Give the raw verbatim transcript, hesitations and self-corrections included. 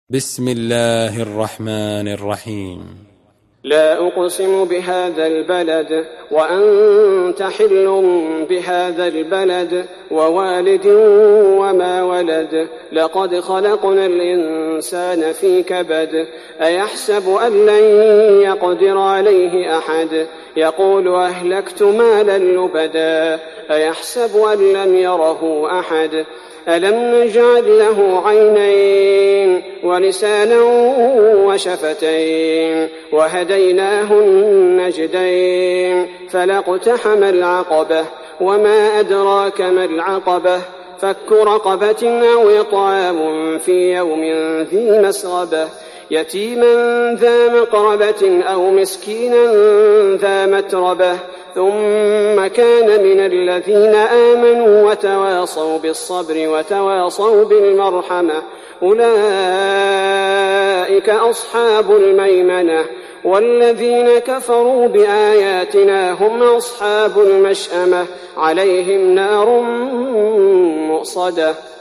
بسم الله الرحمن الرحيم. لا أقسم بهذا البلد وأنت حل بهذا البلد ووالد وما ولد لقد خلقنا الإنسان في كبد أيحسب أن لن يقدر عليه أحد يقول أهلكت مالا لبدا أيحسب أن لم يره أحد ألم نجعل له عينين ولسانا وشفتين وهديناه النجدين فلاقتحم العقبة وما أدراك ما العقبة فك رقبة أو إطعام في يوم ذي مسغبة يتيما ذا مقربة أو مسكينا ذا متربة ثم كان من الذين آمنوا وتواصوا بالصبر وتواصوا بالمرحمة أولئك أصحاب الميمنة والذين كفروا بآياتنا هم أصحاب المشأمة عليهم نار مؤصدة.